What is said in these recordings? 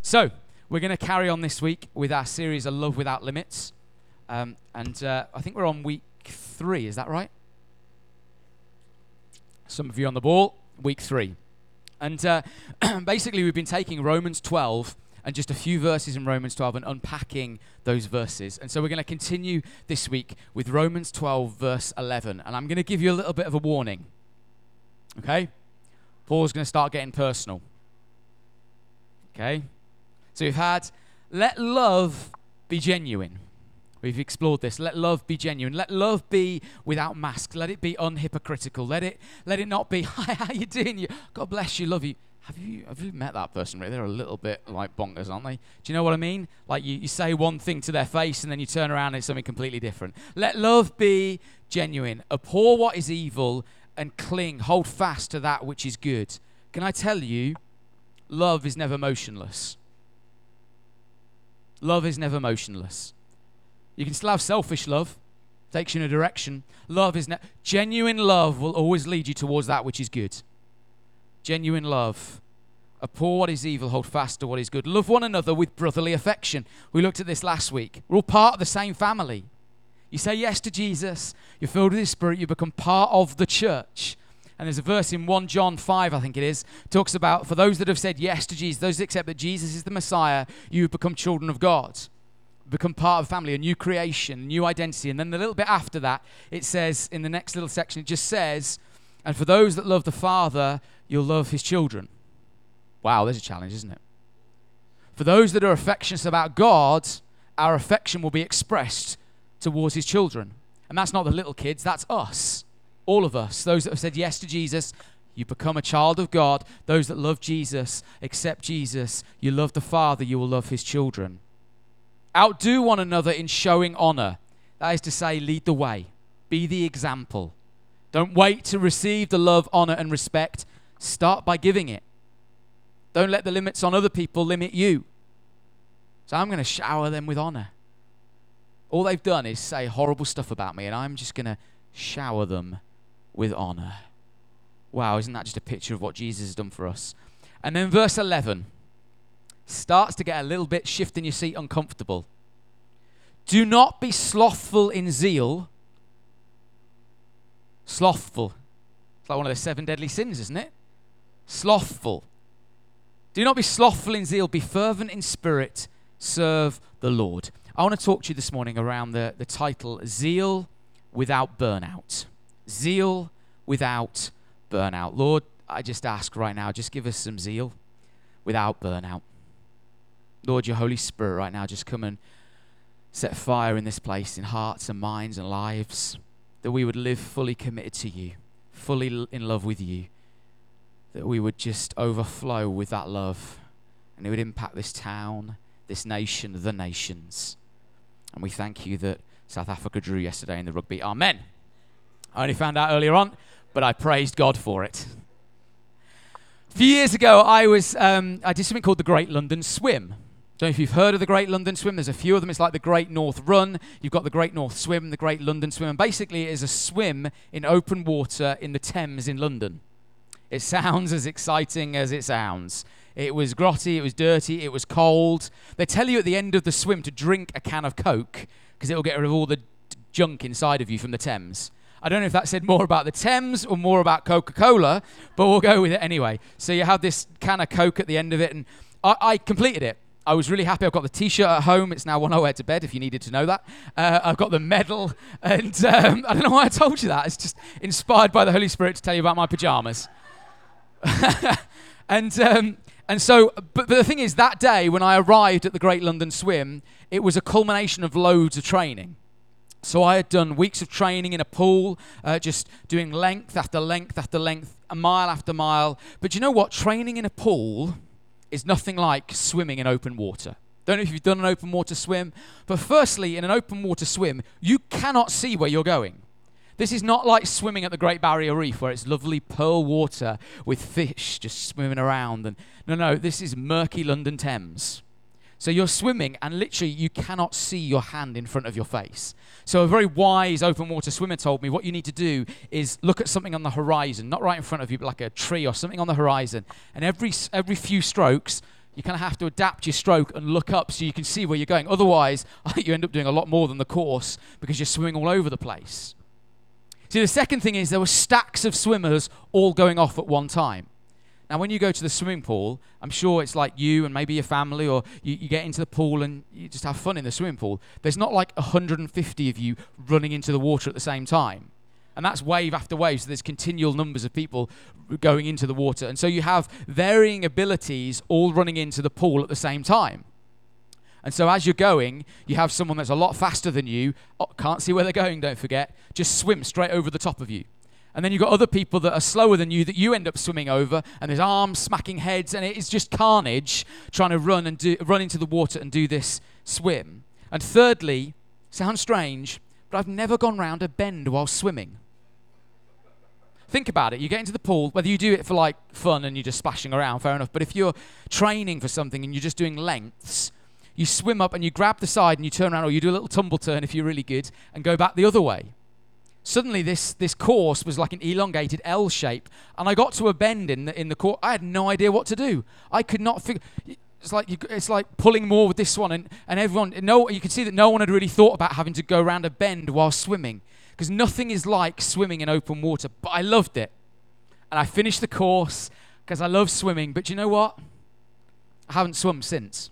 So, we're going to carry on this week with our series, A Love Without Limits. I think we're on week 3, is that right? Some of you on the ball, week 3. And basically, we've been taking Romans 12 and just a few verses in Romans 12 and unpacking those verses. And so we're going to continue this week with Romans 12, verse 11. And I'm going to give you a little bit of a warning. Okay? Paul's going to start getting personal. Okay? So we've had, let love be genuine. We've explored this. Let love be genuine. Let love be without masks. Let it be unhypocritical. Let it not be, hi, how you doing? God bless you, love you. Have you met that person? Really? They're a little bit like bonkers, aren't they? Do you know what I mean? Like you say one thing to their face and then you turn around and it's something completely different. Let love be genuine. Abhor what is evil and cling, hold fast to that which is good. Can I tell you, love is never motionless. Love is never motionless. You can still have selfish love, takes you in a direction. Love is genuine love will always lead you towards that which is good. Genuine love. Abhor what is evil, hold fast to what is good. Love one another with brotherly affection. We looked at this last week. We're all part of the same family. You say yes to Jesus, you're filled with His Spirit, you become part of the church. And there's a verse in 1 John 5, I think it is, talks about, for those that have said yes to Jesus, those that accept that Jesus is the Messiah, you have become children of God. Become part of the family, a new creation, a new identity. And then a little bit after that, it says, in the next little section, it just says, and for those that love the Father, you'll love His children. Wow, there's a challenge, isn't it? For those that are affectionate about God, our affection will be expressed towards His children. And that's not the little kids, that's us. All of us, those that have said yes to Jesus, you become a child of God. Those that love Jesus, accept Jesus, you love the Father, you will love His children. Outdo one another in showing honor. That is to say, lead the way. Be the example. Don't wait to receive the love, honor, and respect. Start by giving it. Don't let the limits on other people limit you. So I'm going to shower them with honor. All they've done is say horrible stuff about me, and I'm just going to shower them with honor. Wow, isn't that just a picture of what Jesus has done for us? And then verse 11 starts to get a little bit shift in your seat uncomfortable. Do not be slothful in zeal. Slothful. It's like one of the 7 deadly sins, isn't it? Slothful. Do not be slothful in zeal. Be fervent in spirit. Serve the Lord. I want to talk to you this morning around the title, Zeal Without Burnout. Zeal without burnout. Lord, I just ask right now, just give us some zeal without burnout. Lord, your Holy Spirit right now, just come and set fire in this place, in hearts and minds and lives, that we would live fully committed to you, fully in love with you, that we would just overflow with that love, and it would impact this town, this nation, the nations. And we thank you that South Africa drew yesterday in the rugby. Amen. I only found out earlier on, but I praised God for it. A few years ago, I did something called the Great London Swim. Don't know if you've heard of the Great London Swim. There's a few of them. It's like the Great North Run. You've got the Great North Swim, the Great London Swim. And basically, it is a swim in open water in the Thames in London. It sounds as exciting as it sounds. It was grotty, it was dirty, it was cold. They tell you at the end of the swim to drink a can of Coke because it will get rid of all the junk inside of you from the Thames. I don't know if that said more about the Thames or more about Coca-Cola, but we'll go with it anyway. So you have this can of Coke at the end of it, and I completed it. I was really happy. I've got the T-shirt at home. It's now one I wear to bed, if you needed to know that. I've got the medal, and I don't know why I told you that. It's just inspired by the Holy Spirit to tell you about my pajamas. And so, but the thing is, that day when I arrived at the Great London Swim, it was a culmination of loads of training. So I had done weeks of training in a pool, just doing length after length after length, a mile after mile. But you know what? Training in a pool is nothing like swimming in open water. Don't know if you've done an open water swim, but firstly, in an open water swim, you cannot see where you're going. This is not like swimming at the Great Barrier Reef where it's lovely pearl water with fish just swimming around. And no, this is murky London Thames. So you're swimming and literally you cannot see your hand in front of your face. So a very wise open water swimmer told me what you need to do is look at something on the horizon, not right in front of you, but like a tree or something on the horizon. And every few strokes, You kind of have to adapt your stroke and look up so you can see where you're going. Otherwise, you end up doing a lot more than the course because you're swimming all over the place. See, the second thing is there were stacks of swimmers all going off at one time. Now, when you go to the swimming pool, I'm sure it's like you and maybe your family, or you get into the pool and you just have fun in the swimming pool. There's not like 150 of you running into the water at the same time. And that's wave after wave, so there's continual numbers of people going into the water. And so you have varying abilities all running into the pool at the same time. And so as you're going, you have someone that's a lot faster than you, can't see where they're going, don't forget, just swim straight over the top of you. And then you've got other people that are slower than you that you end up swimming over, and there's arms smacking heads, and it is just carnage trying to run into the water and do this swim. And thirdly, sounds strange, but I've never gone round a bend while swimming. Think about it. You get into the pool, whether you do it for like fun and you're just splashing around, fair enough. But if you're training for something and you're just doing lengths, you swim up and you grab the side and you turn around, or you do a little tumble turn if you're really good, and go back the other way. Suddenly this course was like an elongated L shape, and I got to a bend in the course. I had no idea what to do. I could not figure. It's like pulling more with this one, and everyone. No, you could see that no one had really thought about having to go around a bend while swimming, because nothing is like swimming in open water. But I loved it, and I finished the course because I love swimming. But you know what? I haven't swum since.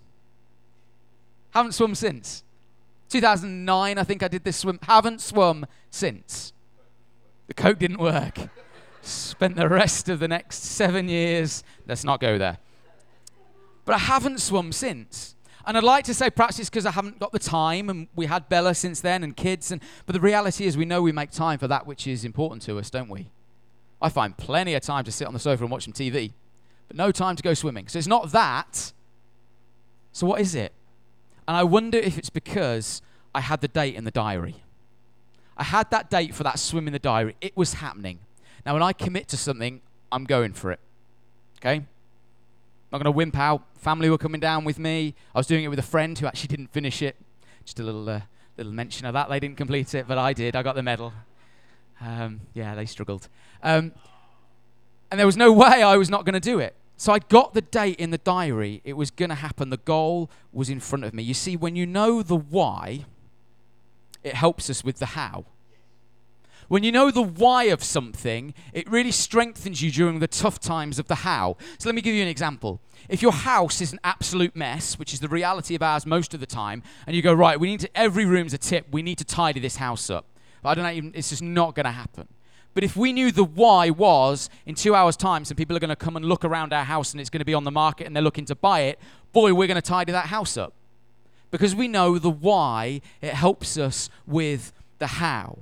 2009, I think I did this swim. Haven't swum since. The Coke didn't work. Spent the rest of the next 7 years. Let's not go there. But I haven't swum since. And I'd like to say perhaps it's because I haven't got the time, and we had Bella since then and kids. But the reality is we know we make time for that which is important to us, don't we? I find plenty of time to sit on the sofa and watch some TV, but no time to go swimming. So it's not that. So what is it? And I wonder if it's because I had the date in the diary. I had that date for that swim in the diary. It was happening. Now, when I commit to something, I'm going for it. Okay? I'm not going to wimp out. Family were coming down with me. I was doing it with a friend who actually didn't finish it. Just a little mention of that. They didn't complete it, but I did. I got the medal. Yeah, they struggled. And there was no way I was not going to do it. So I got the date in the diary. It was going to happen. The goal was in front of me. You see, when you know the why, it helps us with the how. When you know the why of something, it really strengthens you during the tough times of the how. So let me give you an example. If your house is an absolute mess, which is the reality of ours most of the time, and you go, right, every room's a tip, we need to tidy this house up. But I don't know, it's just not going to happen. But if we knew the why was, in 2 hours' time, some people are going to come and look around our house and it's going to be on the market and they're looking to buy it, boy, we're going to tidy that house up. Because we know the why, it helps us with the how.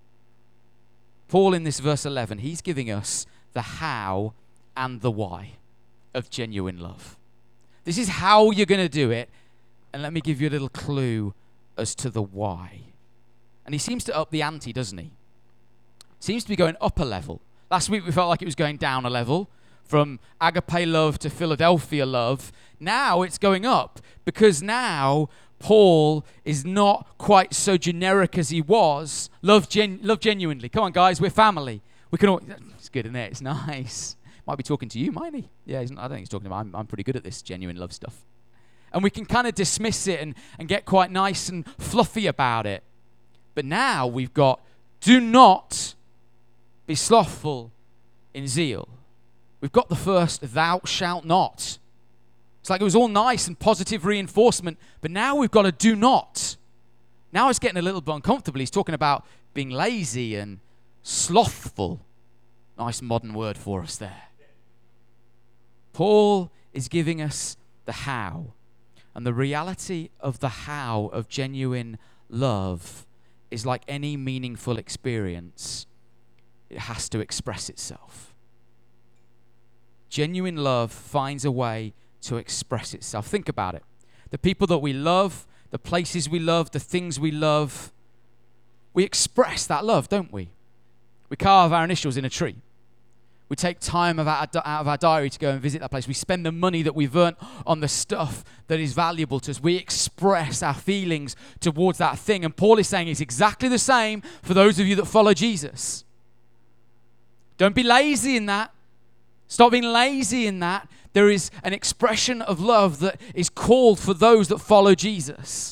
Paul, in this verse 11, he's giving us the how and the why of genuine love. This is how you're going to do it. And let me give you a little clue as to the why. And he seems to up the ante, doesn't he? Seems to be going up a level. Last week we felt like it was going down a level, from agape love to Philadelphia love. Now it's going up, because now Paul is not quite so generic as he was. Love genuinely. Come on, guys, we're family. We can all. It's good, isn't it? It's nice. Might be talking to you, might he? Yeah, I don't think he's talking about. I'm pretty good at this genuine love stuff. And we can kind of dismiss it and get quite nice and fluffy about it. But now we've got, do not be slothful in zeal. We've got the first, thou shalt not. It's like it was all nice and positive reinforcement, but now we've got a do not. Now it's getting a little bit uncomfortable. He's talking about being lazy and slothful. Nice modern word for us there. Paul is giving us the how. And the reality of the how of genuine love is like any meaningful experience. It has to express itself. Genuine love finds a way to express itself. Think about it. The people that we love, the places we love, the things we love, we express that love, don't we? We carve our initials in a tree. We take time out of our diary to go and visit that place. We spend the money that we've earned on the stuff that is valuable to us. We express our feelings towards that thing. And Paul is saying it's exactly the same for those of you that follow Jesus. Don't be lazy in that. Stop being lazy in that. There is an expression of love that is called for those that follow Jesus.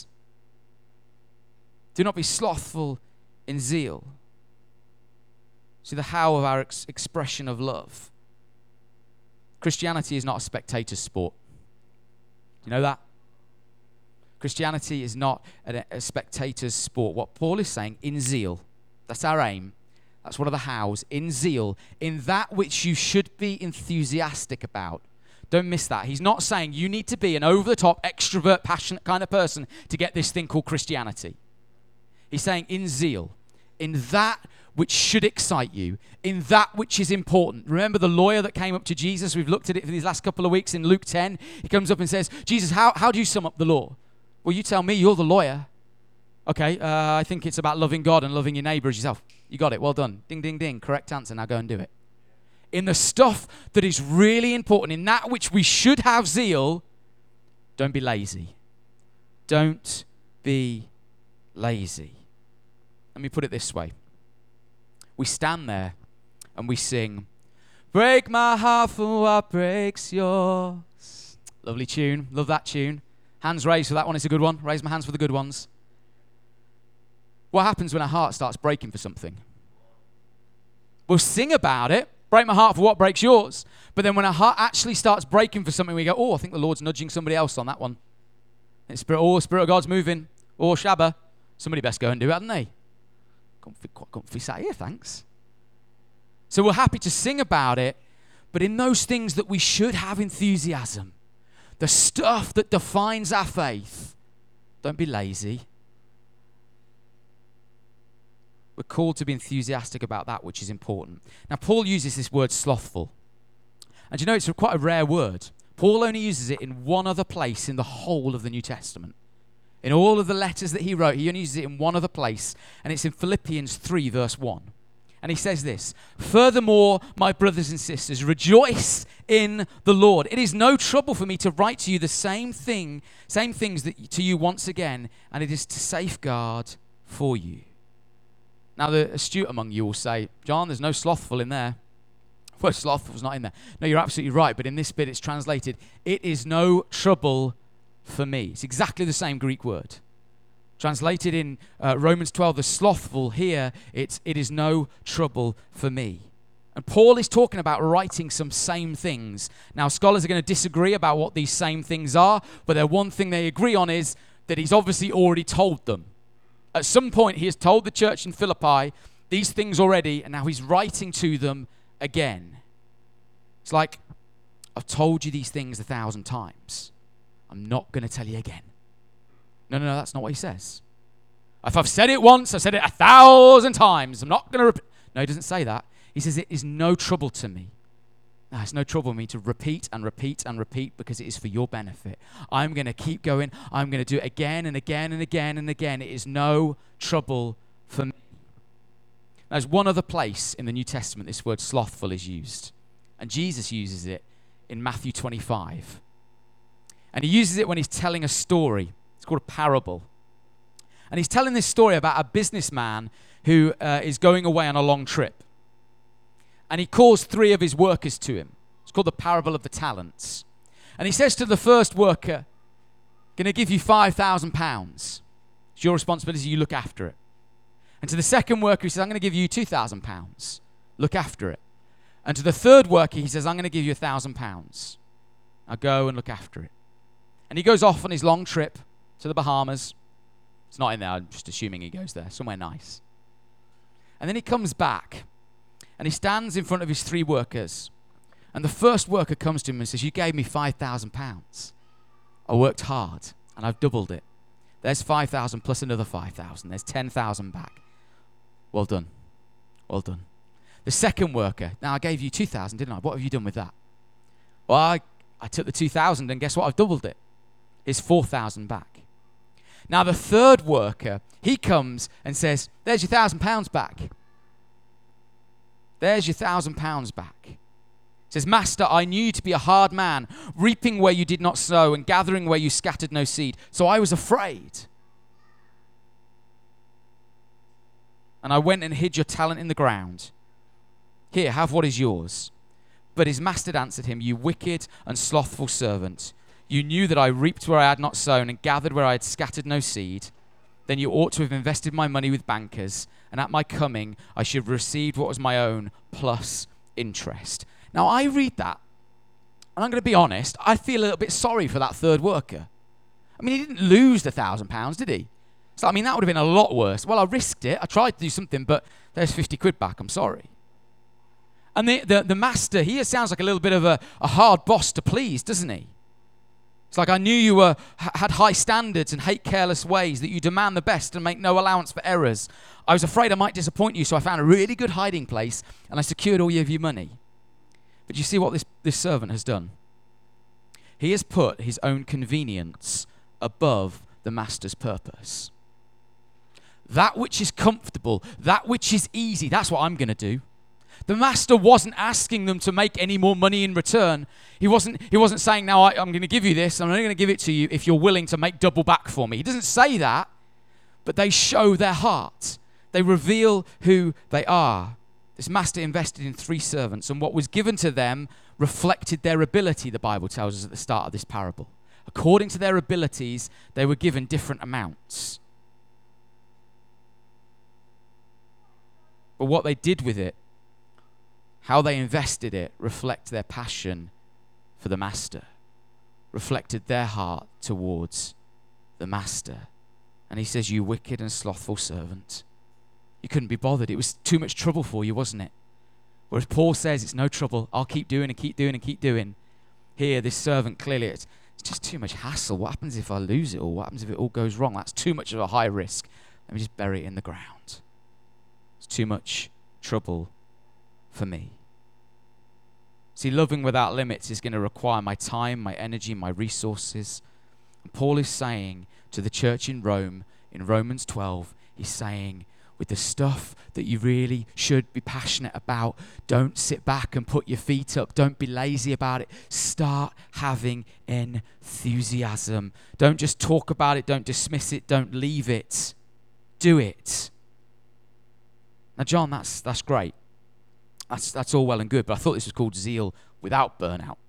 Do not be slothful in zeal. See the how of our expression of love. Christianity is not a spectator sport. You know that? Christianity is not a spectator's sport. What Paul is saying, in zeal, that's our aim. That's one of the hows. In zeal, in that which you should be enthusiastic about. Don't miss that. He's not saying you need to be an over-the-top, extrovert, passionate kind of person to get this thing called Christianity. He's saying in zeal, in that which should excite you, in that which is important. Remember the lawyer that came up to Jesus? We've looked at it for these last couple of weeks in Luke 10. He comes up and says, Jesus, how do you sum up the law? Well, you tell me, you're the lawyer. Okay, I think it's about loving God and loving your neighbor as yourself. You got it, well done. Ding, ding, ding, correct answer, now go and do it. In the stuff that is really important, in that which we should have zeal, don't be lazy. Don't be lazy. Let me put it this way. We stand there and we sing, break my heart for what breaks yours. Lovely tune. Love that tune. Hands raised for that one. It's a good one. Raise my hands for the good ones. What happens when our heart starts breaking for something? We'll sing about it. Break my heart for what breaks yours. But then when our heart actually starts breaking for something, we go, oh, I think the Lord's nudging somebody else on that one. Spirit of God's moving. Or Shabbat. Somebody best go and do it, hadn't they? Quite comfy sat here, thanks. So we're happy to sing about it, but in those things that we should have enthusiasm, the stuff that defines our faith, don't be lazy. We're called to be enthusiastic about that which is important. Now, Paul uses this word slothful. And you know, it's quite a rare word. Paul only uses it in one other place in the whole of the New Testament. In all of the letters that he wrote, he only uses it in one other place, and it's in Philippians 3, verse 1. And he says this, furthermore, my brothers and sisters, rejoice in the Lord. It is no trouble for me to write to you the same things that to you once again, and it is to safeguard for you. Now, the astute among you will say, John, there's no slothful in there. Well, slothful's not in there. No, you're absolutely right, but in this bit it's translated, it is no trouble for me. It's exactly the same Greek word. Translated in Romans 12, the slothful, here it is no trouble for me. And Paul is talking about writing some same things. Now, scholars are going to disagree about what these same things are, but the one thing they agree on is that he's obviously already told them. At some point, he has told the church in Philippi these things already, and now he's writing to them again. It's like, I've told you these things 1,000 times. I'm not going to tell you again. No, that's not what he says. If I've said it once, I've said it 1,000 times. I'm not going to repeat. No, he doesn't say that. He says it is no trouble to me. No, it's no trouble for me to repeat and repeat and repeat because it is for your benefit. I'm going to keep going. I'm going to do it again and again and again and again. It is no trouble for me. There's one other place in the New Testament this word slothful is used. And Jesus uses it in Matthew 25. And he uses it when he's telling a story. It's called a parable. And he's telling this story about a businessman who is going away on a long trip. And he calls 3 of his workers to him. It's called the parable of the talents. And he says to the first worker, going to give you £5,000. It's your responsibility, you look after it. And to the second worker, he says, I'm going to give you £2,000. Look after it. And to the third worker, he says, I'm going to give you £1,000. Now go and look after it. And he goes off on his long trip to the Bahamas. It's not in there, I'm just assuming he goes there, somewhere nice. And then he comes back, and he stands in front of his 3 workers. And the first worker comes to him and says, you gave me £5,000. I worked hard, and I've doubled it. There's 5,000 plus another 5,000. There's 10,000 back. Well done. Well done. The second worker, now I gave you 2,000, didn't I? What have you done with that? Well, I took the 2,000, and guess what? I've doubled it. It's 4,000 back. Now the third worker, he comes and says, there's your £1,000 back. There's your £1,000 back. He says, Master, I knew you to be a hard man, reaping where you did not sow and gathering where you scattered no seed. So I was afraid. And I went and hid your talent in the ground. Here, have what is yours. But his master answered him, you wicked and slothful servant. You knew that I reaped where I had not sown and gathered where I had scattered no seed. Then you ought to have invested my money with bankers, and at my coming I should have received what was my own plus interest. Now I read that, and I'm going to be honest, I feel a little bit sorry for that third worker. I mean, he didn't lose the £1,000, did he? So, I mean, that would have been a lot worse. Well, I risked it. I tried to do something, but there's 50 quid back. I'm sorry. And the master, he sounds like a little bit of a hard boss to please, doesn't he? It's like, I knew you had high standards and hate careless ways, that you demand the best and make no allowance for errors. I was afraid I might disappoint you, so I found a really good hiding place and I secured all of your money. But you see what this servant has done? He has put his own convenience above the master's purpose. That which is comfortable, that which is easy, that's what I'm going to do. The master wasn't asking them to make any more money in return. He wasn't saying, now I'm going to give you this, I'm only going to give it to you if you're willing to make double back for me. He doesn't say that, but they show their heart. They reveal who they are. This master invested in 3 servants, and what was given to them reflected their ability, the Bible tells us at the start of this parable. According to their abilities, they were given different amounts. But what they did with it, how they invested it, reflected their passion for the master, reflected their heart towards the master. And he says, you wicked and slothful servant. You couldn't be bothered. It was too much trouble for you, wasn't it? Whereas Paul says, it's no trouble. I'll keep doing and keep doing and keep doing. Here, this servant, clearly, it's just too much hassle. What happens if I lose it all? What happens if it all goes wrong? That's too much of a high risk. Let me just bury it in the ground. It's too much trouble for me. See, loving without limits is going to require my time, my energy, my resources. And Paul is saying to the church in Rome, in Romans 12, he's saying, with the stuff that you really should be passionate about, don't sit back and put your feet up. Don't be lazy about it. Start having enthusiasm. Don't just talk about it. Don't dismiss it. Don't leave it. Do it. Now, John, that's great. That's all well and good, but I thought this was called zeal without burnout.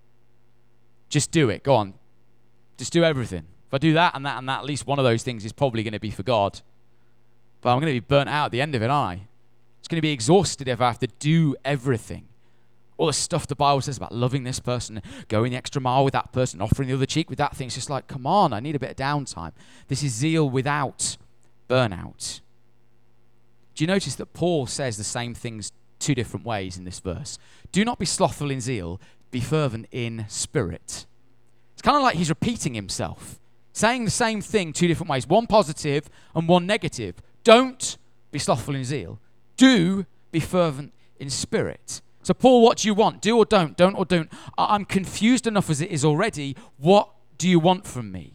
Just do it. Go on. Just do everything. If I do that and that and that, at least one of those things is probably going to be for God. But I'm going to be burnt out at the end of it, aren't I? It's going to be exhausted if I have to do everything. All the stuff the Bible says about loving this person, going the extra mile with that person, offering the other cheek with that thing. It's just like, come on, I need a bit of downtime. This is zeal without burnout. Do you notice that Paul says the same things 2 different ways in this verse? Do not be slothful in zeal, be fervent in spirit. It's kind of like he's repeating himself, saying the same thing 2 different ways, one positive and one negative. Don't be slothful in zeal. Do be fervent in spirit. So Paul, what do you want? Do or don't? Don't or don't? I'm confused enough as it is already. What do you want from me?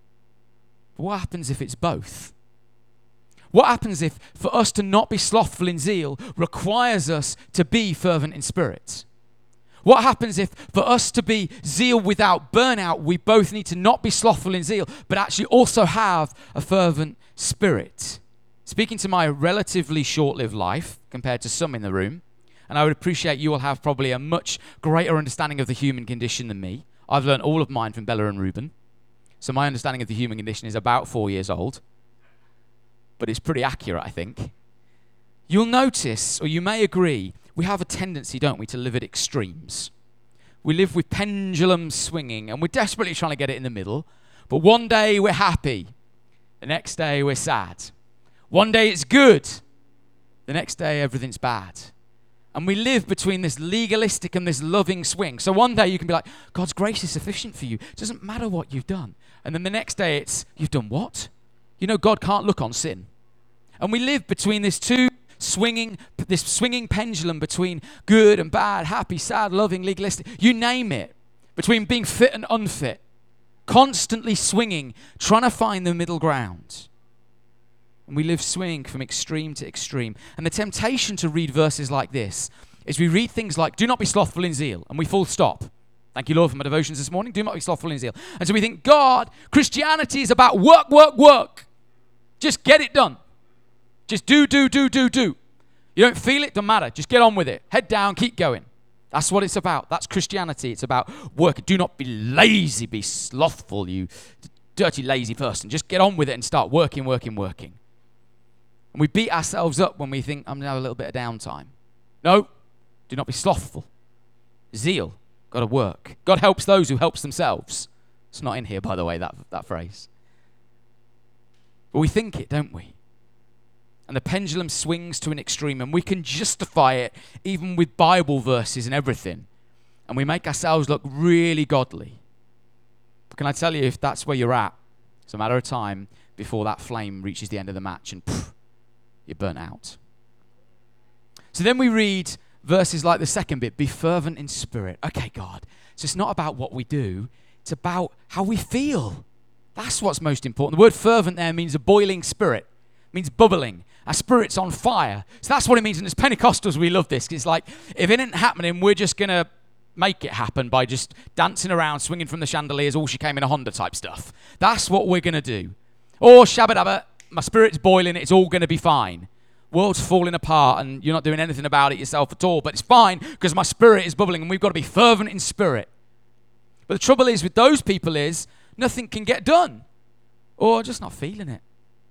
But what happens if it's both? What happens if for us to not be slothful in zeal requires us to be fervent in spirit? What happens if for us to be zeal without burnout, we both need to not be slothful in zeal, but actually also have a fervent spirit? Speaking to my relatively short-lived life compared to some in the room, and I would appreciate you will have probably a much greater understanding of the human condition than me. I've learned all of mine from Bella and Ruben. So my understanding of the human condition is about 4 years old. But it's pretty accurate, I think. You'll notice, or you may agree, we have a tendency, don't we, to live at extremes. We live with pendulums swinging, and we're desperately trying to get it in the middle. But one day we're happy. The next day we're sad. One day it's good. The next day everything's bad. And we live between this legalistic and this loving swing. So one day you can be like, God's grace is sufficient for you. It doesn't matter what you've done. And then the next day it's, you've done what? You know, God can't look on sin. And we live between this swinging pendulum between good and bad, happy, sad, loving, legalistic, you name it, between being fit and unfit, constantly swinging, trying to find the middle ground. And we live swinging from extreme to extreme. And the temptation to read verses like this is we read things like, do not be slothful in zeal, and we full stop. Thank you, Lord, for my devotions this morning. Do not be slothful in zeal. And so we think, God, Christianity is about work, work, work. Just get it done. Just do. You don't feel it, don't matter. Just get on with it. Head down, keep going. That's what it's about. That's Christianity. It's about work. Do not be lazy, be slothful, you dirty, lazy person. Just get on with it and start working. And we beat ourselves up when we think, I'm going to have a little bit of downtime. No, do not be slothful. Zeal, got to work. God helps those who helps themselves. It's not in here, by the way, that phrase. But we think it, don't we? And the pendulum swings to an extreme, and we can justify it even with Bible verses and everything. And we make ourselves look really godly. But can I tell you, if that's where you're at, it's a matter of time before that flame reaches the end of the match and you're burnt out. So then we read verses like the second bit, be fervent in spirit. Okay, God. So it's not about what we do, it's about how we feel. That's what's most important. The word fervent there means a boiling spirit. It means bubbling. Our spirit's on fire. So that's what it means. And as Pentecostals, we love this. It's like, if it ain't happening, we're just going to make it happen by just dancing around, swinging from the chandeliers, all she came in a Honda type stuff. That's what we're going to do. Or shabba dabba, my spirit's boiling, it's all going to be fine. World's falling apart and you're not doing anything about it yourself at all, but it's fine because my spirit is bubbling and we've got to be fervent in spirit. But the trouble is with those people is nothing can get done or just not feeling it.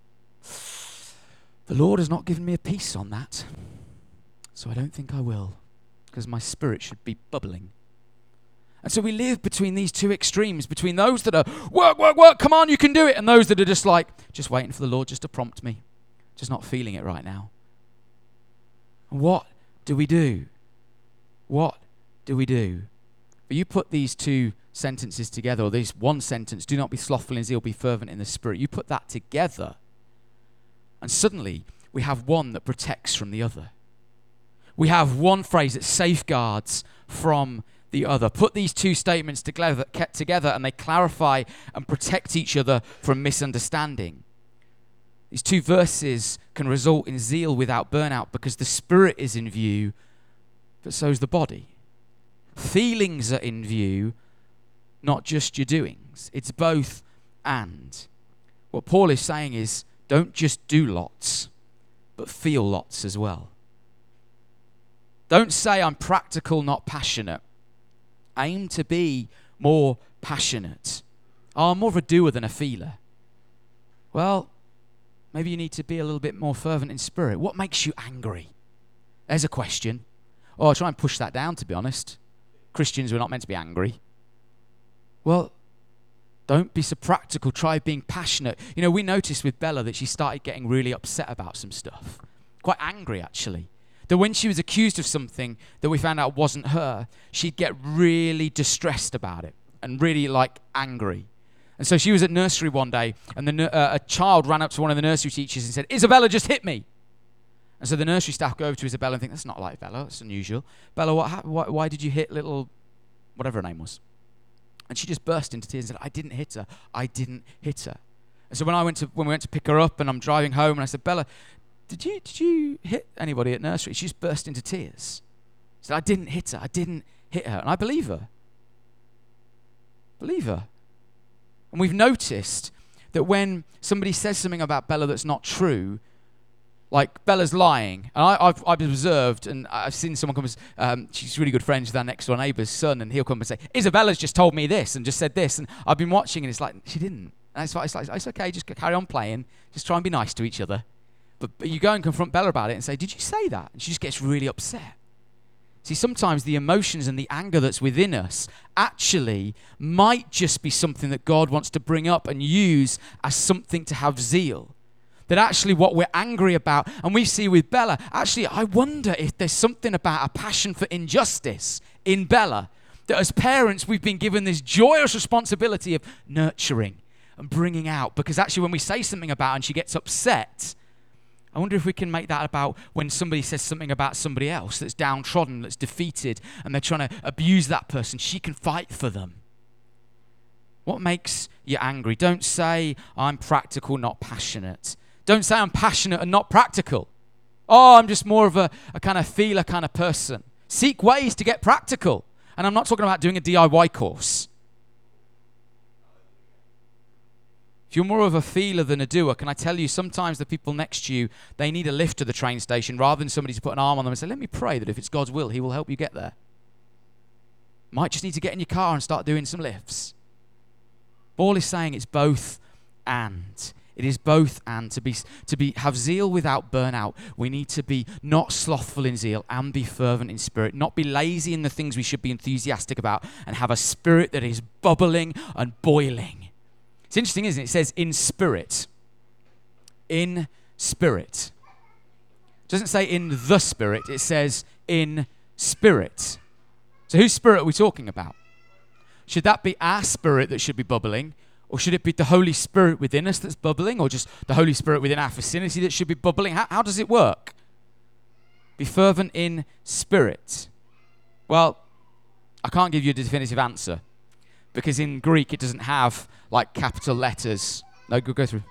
The Lord has not given me a peace on that, so I don't think I will, because my spirit should be bubbling. And so we live between these two extremes, between those that are, work, come on, you can do it, and those that are just like, just waiting for the Lord just to prompt me, just not feeling it right now. And what do we do? What do we do? But you put these two sentences together, or this one sentence, do not be slothful in zeal, be fervent in the spirit. You put that together, and suddenly, we have one that protects from the other. We have one phrase that safeguards from the other. Put these two statements together, and they clarify and protect each other from misunderstanding. These two verses can result in zeal without burnout because the spirit is in view, but so is the body. Feelings are in view, not just your doings. It's both and. What Paul is saying is, don't just do lots, but feel lots as well. Don't say I'm practical, not passionate. Aim to be more passionate. Oh, I'm more of a doer than a feeler. Well, maybe you need to be a little bit more fervent in spirit. What makes you angry? There's a question. Oh, I'll try and push that down, to be honest. Christians, we're not meant to be angry. Well, don't be so practical. Try being passionate. You know, we noticed with Bella that she started getting really upset about some stuff. Quite angry, actually. That when she was accused of something that we found out wasn't her, she'd get really distressed about it and really, angry. And so she was at nursery one day, and a child ran up to one of the nursery teachers and said, Isabella just hit me. And so the nursery staff go over to Isabella and think, that's not like Bella. That's unusual. Bella, what happened? Why did you hit little, whatever her name was? And she just burst into tears and said, I didn't hit her. I didn't hit her. And so when we went to pick her up and I'm driving home and I said, Bella, did you hit anybody at nursery? She just burst into tears. She said, I didn't hit her. I didn't hit her. And I believe her. Believe her. And we've noticed that when somebody says something about Bella that's not true, like Bella's lying, and I've observed, and I've seen someone come, she's really good friends with our next door neighbour's son, and he'll come and say, Isabella's just told me this and just said this, and I've been watching, and it's like, she didn't. And it's like, it's okay, just carry on playing, just try and be nice to each other. But you go and confront Bella about it and say, did you say that? And she just gets really upset. See, sometimes the emotions and the anger that's within us actually might just be something that God wants to bring up and use as something to have zeal. That actually what we're angry about, and we see with Bella, actually I wonder if there's something about a passion for injustice in Bella, that as parents we've been given this joyous responsibility of nurturing and bringing out, because actually when we say something about her and she gets upset, I wonder if we can make that about when somebody says something about somebody else that's downtrodden, that's defeated, and they're trying to abuse that person, she can fight for them. What makes you angry? Don't say, I'm practical, not passionate. Don't say I'm passionate and not practical. Oh, I'm just more of a kind of feeler kind of person. Seek ways to get practical. And I'm not talking about doing a DIY course. If you're more of a feeler than a doer, can I tell you, sometimes the people next to you, they need a lift to the train station rather than somebody to put an arm on them and say, let me pray that if it's God's will, he will help you get there. Might just need to get in your car and start doing some lifts. Paul is saying it's both and. It is both and. To have zeal without burnout, we need to be not slothful in zeal and be fervent in spirit, not be lazy in the things we should be enthusiastic about, and have a spirit that is bubbling and boiling. It's interesting, isn't it? It says in spirit. In spirit. It doesn't say in the spirit, it says in spirit. So whose spirit are we talking about? Should that be our spirit that should be bubbling? Or should it be the Holy Spirit within us that's bubbling? Or just the Holy Spirit within our vicinity that should be bubbling? How does it work? Be fervent in spirit. Well, I can't give you a definitive answer. Because in Greek, it doesn't have, like, capital letters. No, go through.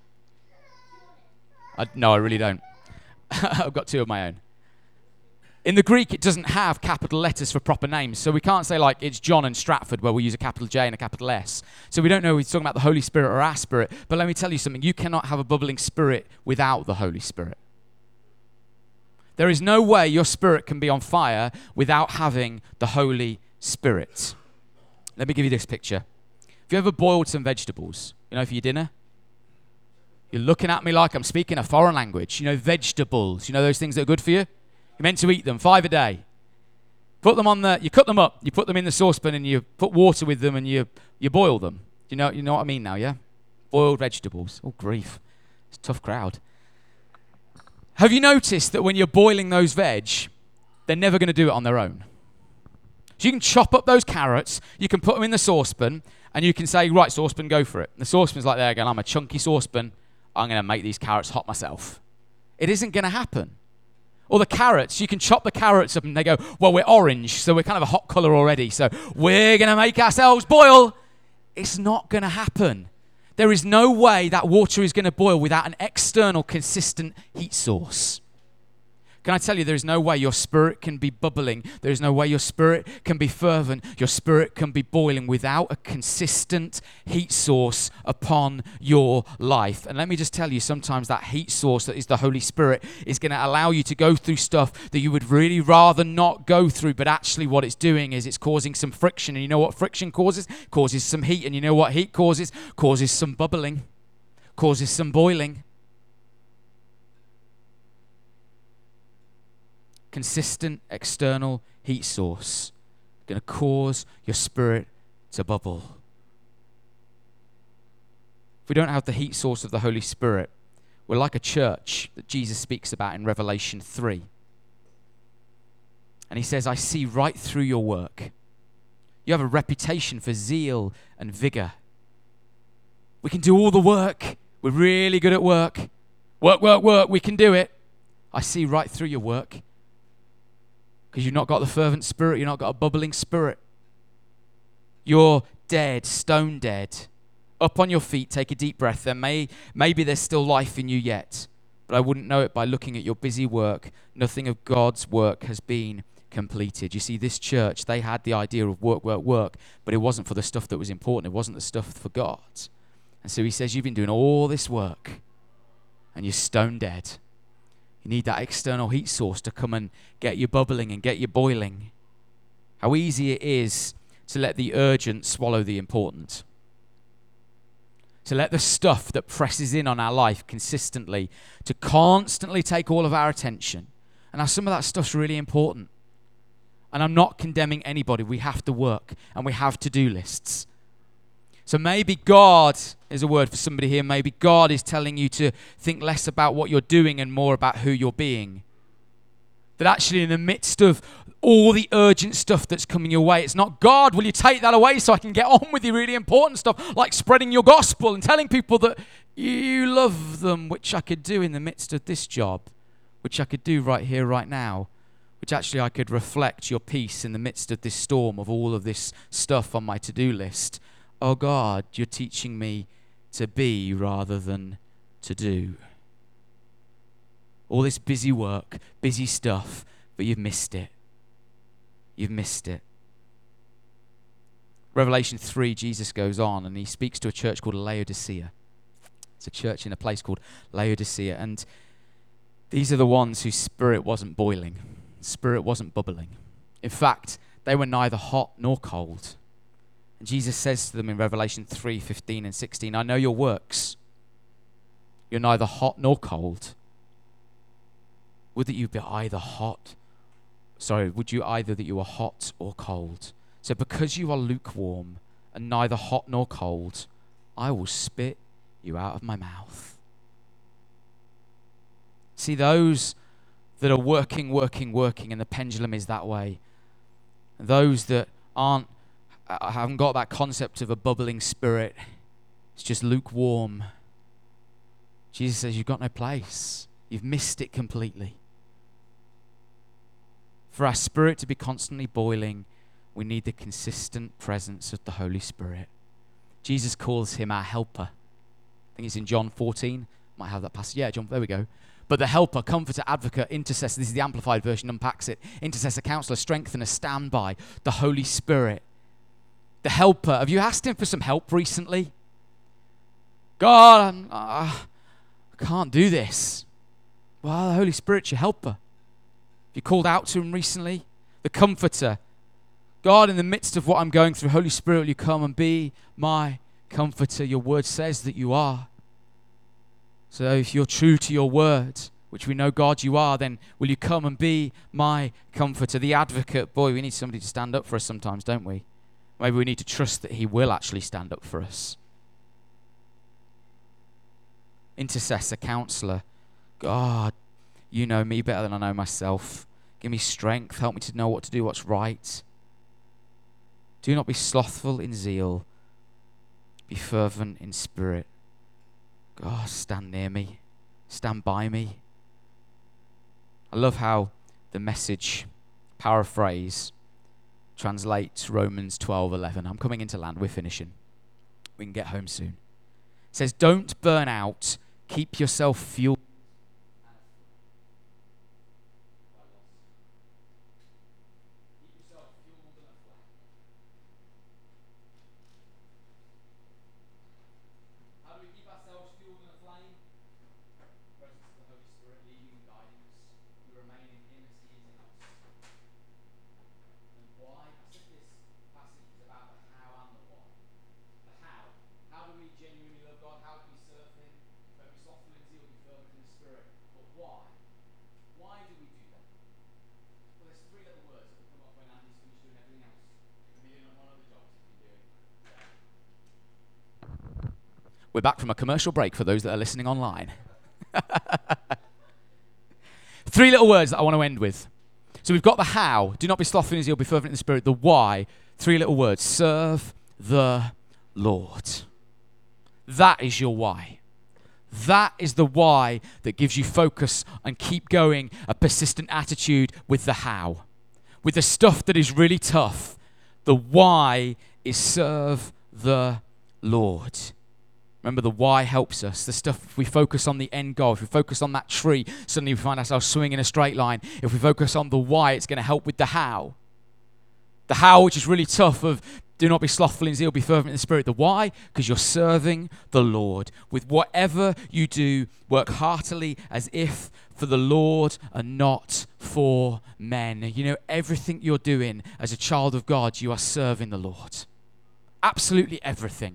No, I really don't. I've got two of my own. In the Greek, it doesn't have capital letters for proper names. So we can't say, like, it's John and Stratford, where we use a capital J and a capital S. So we don't know if he's talking about the Holy Spirit or our spirit. But let me tell you something. You cannot have a bubbling spirit without the Holy Spirit. There is no way your spirit can be on fire without having the Holy Spirit. Let me give you this picture. Have you ever boiled some vegetables, for your dinner? You're looking at me like I'm speaking a foreign language. Vegetables. Those things that are good for you? You're meant to eat them 5 a day. Put them you cut them up, you put them in the saucepan and you put water with them and you boil them. You know what I mean now, yeah? Boiled vegetables. Oh, grief. It's a tough crowd. Have you noticed that when you're boiling those veg, they're never going to do it on their own? So you can chop up those carrots, you can put them in the saucepan, and you can say, right, saucepan, go for it. And the saucepan's like there again, I'm a chunky saucepan, I'm going to make these carrots hot myself. It isn't going to happen. Or the carrots, you can chop the carrots up and they go, well, we're orange, so we're kind of a hot color already, so we're going to make ourselves boil. It's not going to happen. There is no way that water is going to boil without an external, consistent heat source. Can I tell you, there is no way your spirit can be bubbling. There is no way your spirit can be fervent. Your spirit can be boiling without a consistent heat source upon your life. And let me just tell you, sometimes that heat source that is the Holy Spirit is going to allow you to go through stuff that you would really rather not go through. But actually what it's doing is it's causing some friction. And you know what friction causes? Causes some heat. And you know what heat causes? Causes some bubbling. Causes some boiling. Consistent external heat source going to cause your spirit to bubble. If we don't have the heat source of the Holy Spirit, we're like a church that Jesus speaks about in Revelation 3. And he says, I see right through your work. You have a reputation for zeal and vigor. We can do all the work. We're really good at work. Work. We can do it. I see right through your work. Because you've not got the fervent spirit. You've not got a bubbling spirit. You're dead, stone dead. Up on your feet, take a deep breath. Maybe there's still life in you yet. But I wouldn't know it by looking at your busy work. Nothing of God's work has been completed. You see, this church, they had the idea of work. But it wasn't for the stuff that was important. It wasn't the stuff for God. And so he says, you've been doing all this work. And you're stone dead. You need that external heat source to come and get you bubbling and get you boiling. How easy it is to let the urgent swallow the important. To let the stuff that presses in on our life consistently, to constantly take all of our attention. And now some of that stuff's really important. And I'm not condemning anybody. We have to work and we have to-do lists. So maybe God is a word for somebody here. Maybe God is telling you to think less about what you're doing and more about who you're being. That actually in the midst of all the urgent stuff that's coming your way, it's not, God, will you take that away so I can get on with the really important stuff, like spreading your gospel and telling people that you love them, which I could do in the midst of this job, which I could do right here, right now, which actually I could reflect your peace in the midst of this storm of all of this stuff on my to-do list. Oh God, you're teaching me to be rather than to do. All this busy work, busy stuff, but you've missed it. You've missed it. Revelation 3, Jesus goes on and he speaks to a church called Laodicea. It's a church in a place called Laodicea. And these are the ones whose spirit wasn't boiling. Spirit wasn't bubbling. In fact, they were neither hot nor cold. And Jesus says to them in Revelation 3:15 and 16, I know your works. You're neither hot nor cold. Would you either that you are hot or cold? So because you are lukewarm and neither hot nor cold, I will spit you out of my mouth. See, those that are working, and the pendulum is that way. Those that haven't got that concept of a bubbling spirit, it's just lukewarm. Jesus says, you've got no place. You've missed it completely. For our spirit to be constantly boiling, we need the consistent presence of the Holy Spirit. Jesus calls him our helper. I think it's in John 14. Might have that passage. Yeah, John, there we go. But the helper, comforter, advocate, intercessor, this is the Amplified Version, unpacks it. Intercessor, counselor, strengthener, standby, the Holy Spirit. The helper. Have you asked him for some help recently? God, I can't do this. Well, the Holy Spirit's your helper. Have you called out to him recently? The comforter. God, in the midst of what I'm going through, Holy Spirit, will you come and be my comforter? Your word says that you are. So if you're true to your word, which we know, God, you are, then will you come and be my comforter? The advocate. Boy, we need somebody to stand up for us sometimes, don't we? Maybe we need to trust that he will actually stand up for us. Intercessor, counselor. God, you know me better than I know myself. Give me strength. Help me to know what to do, what's right. Do not be slothful in zeal. Be fervent in spirit. God, stand near me. Stand by me. I love how the Message paraphrase translates Romans 12:11. I'm coming into land. We're finishing. We can get home soon. It says, don't burn out. Keep yourself fueled. We're back from a commercial break for those that are listening online. 3 little words that I want to end with. So we've got the how. Do not be slothful in zeal, be fervent in the spirit. The why. 3 little words. Serve the Lord. That is your why. That is the why that gives you focus and keep going, a persistent attitude with the how. With the stuff that is really tough, the why is serve the Lord. Remember, the why helps us. The stuff, if we focus on the end goal, if we focus on that tree, suddenly we find ourselves swinging in a straight line. If we focus on the why, it's going to help with the how. The how, which is really tough, of do not be slothful in zeal, be fervent in the spirit. The why, because you're serving the Lord. With whatever you do, work heartily as if for the Lord and not for men. You know, everything you're doing as a child of God, you are serving the Lord. Absolutely everything.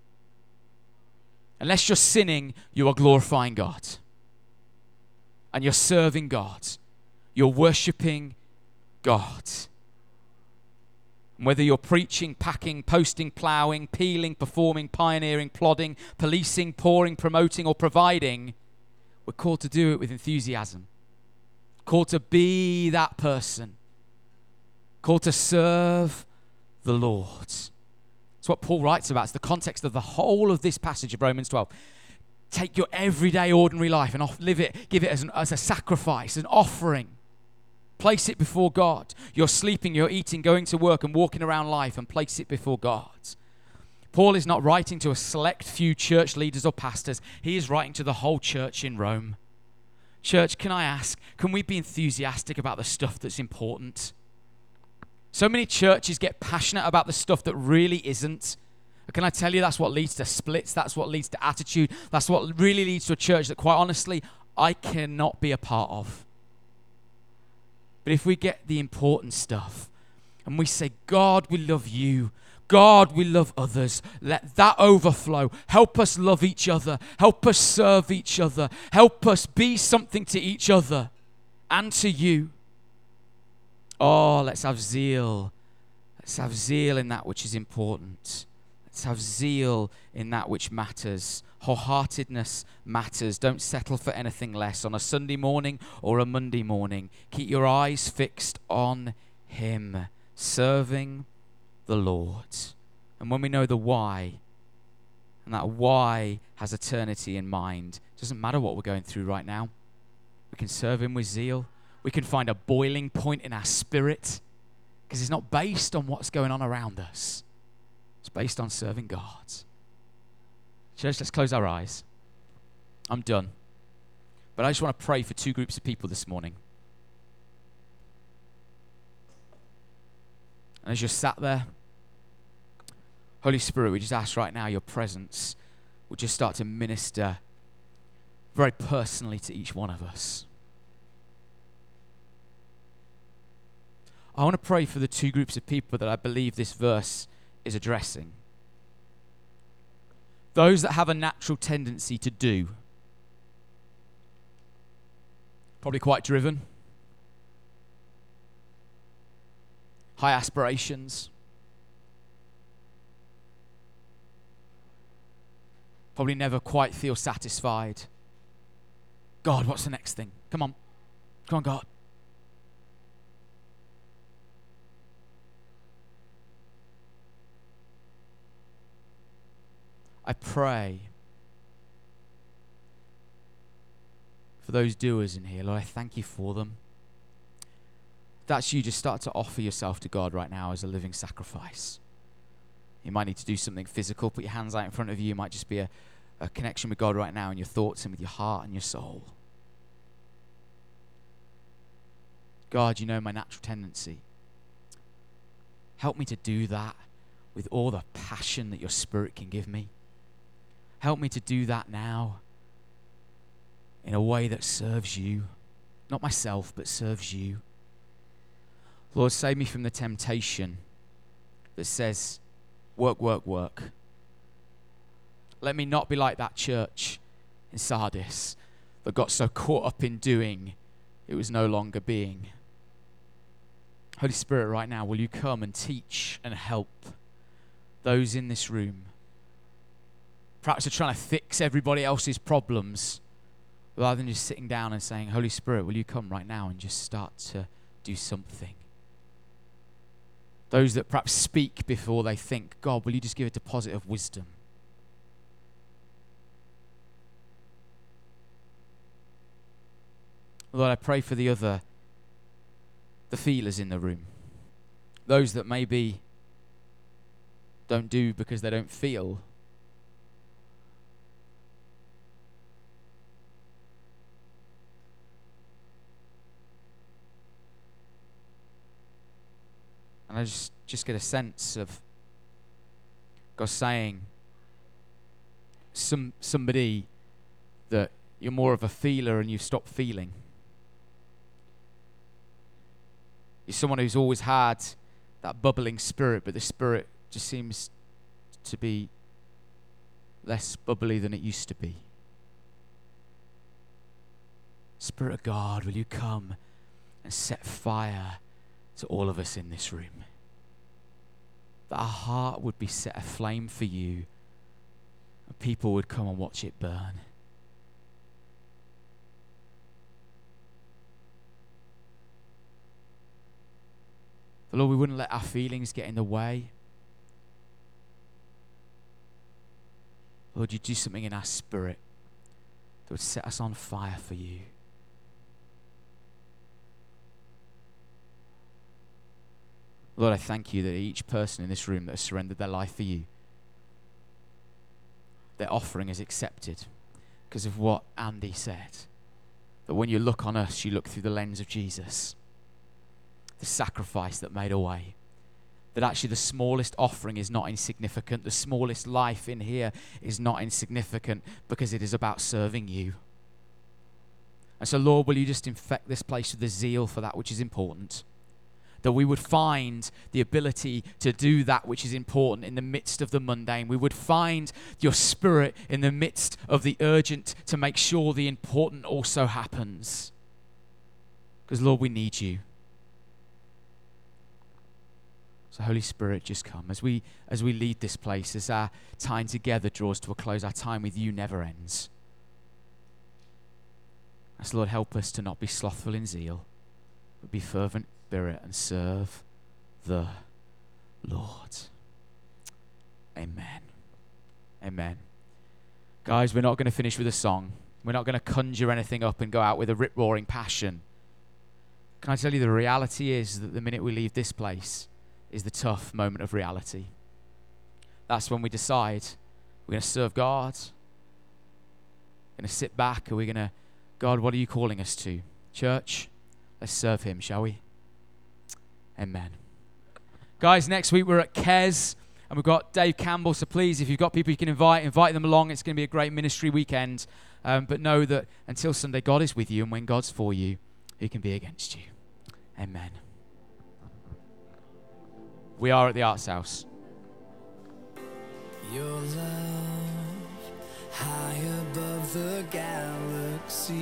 Unless you're sinning, you are glorifying God. And you're serving God. You're worshiping God. And whether you're preaching, packing, posting, ploughing, peeling, performing, pioneering, plodding, policing, pouring, promoting, or providing, we're called to do it with enthusiasm. Called to be that person. Called to serve the Lord. It's what Paul writes about. It's the context of the whole of this passage of Romans 12. Take your everyday, ordinary life and live it, give it as a sacrifice, an offering. Place it before God. You're sleeping, you're eating, going to work and walking around life, and place it before God. Paul is not writing to a select few church leaders or pastors. He is writing to the whole church in Rome. Church, can I ask, can we be enthusiastic about the stuff that's important? So many churches get passionate about the stuff that really isn't. Can I tell you, that's what leads to splits. That's what leads to attitude. That's what really leads to a church that, quite honestly, I cannot be a part of. But if we get the important stuff, And we say, God, we love you. God, we love others. Let that overflow. Help us love each other. Help us serve each other. Help us be something to each other and to you. Oh, let's have zeal. Let's have zeal in that which is important. Let's have zeal in that which matters. Wholeheartedness matters. Don't settle for anything less on a Sunday morning or a Monday morning. Keep your eyes fixed on Him, serving the Lord. And when we know the why, and that why has eternity in mind, it doesn't matter what we're going through right now. We can serve Him with zeal. We can find a boiling point in our spirit, because it's not based on what's going on around us. It's based on serving God. Church, let's close our eyes. I'm done. But I just want to pray for two groups of people this morning. And as you're sat there, Holy Spirit, we just ask right now your presence will just start to minister very personally to each one of us. I want to pray for the two groups of people that I believe this verse is addressing. Those that have a natural tendency to do. Probably quite driven. High aspirations. Probably never quite feel satisfied. God, what's the next thing? Come on. Come on, God. I pray for those doers in here. Lord, I thank you for them. If that's you, just start to offer yourself to God right now as a living sacrifice. You might need to do something physical. Put your hands out in front of you. It might just be a connection with God right now in your thoughts and with your heart and your soul. God, you know my natural tendency. Help me to do that with all the passion that your Spirit can give me. Help me to do that now in a way that serves you. Not myself, but serves you. Lord, save me from the temptation that says, work, work, work. Let me not be like that church in Sardis that got so caught up in doing, it was no longer being. Holy Spirit, right now, will you come and teach and help those in this room? Perhaps they're trying to fix everybody else's problems rather than just sitting down and saying, Holy Spirit, will you come right now and just start to do something? Those that perhaps speak before they think, God, will you just give a deposit of wisdom? Lord, I pray for the feelers in the room. Those that maybe don't do because they don't feel. And I just get a sense of God saying, somebody that you're more of a feeler and you've stopped feeling. You're someone who's always had that bubbling spirit, but the spirit just seems to be less bubbly than it used to be. Spirit of God, will you come and set fire to all of us in this room? That our heart would be set aflame for you, and people would come and watch it burn. The Lord, we wouldn't let our feelings get in the way. Lord, you do something in our spirit that would set us on fire for you. Lord, I thank you that each person in this room that has surrendered their life for you, their offering is accepted because of what Andy said. That when you look on us, you look through the lens of Jesus, the sacrifice that made a way. That actually the smallest offering is not insignificant. The smallest life in here is not insignificant because it is about serving you. And so, Lord, will you just infect this place with the zeal for that which is important? that we would find the ability to do that which is important in the midst of the mundane. We would find your Spirit in the midst of the urgent to make sure the important also happens. Because, Lord, we need you. So, Holy Spirit, just come. As we lead this place, as our time together draws to a close, our time with you never ends. As, Lord, help us to not be slothful in zeal, but be fervent in spirit and serve the Lord. Amen. Amen. Guys, we're not going to finish with a song. We're not going to conjure anything up and go out with a rip-roaring passion. Can I tell you, the reality is that the minute we leave this place is the tough moment of reality. That's when we decide we're going to serve God. We're going to sit back. Are we going to, God, what are you calling us to? Church, let's serve him, shall we? Amen. Guys, next week we're at Kes, and we've got Dave Campbell. So please, if you've got people you can invite them along. It's going to be a great ministry weekend. But know that until Sunday, God is with you, and when God's for you, who can be against you? Amen. We are at the Arts House. Your love high above the galaxy.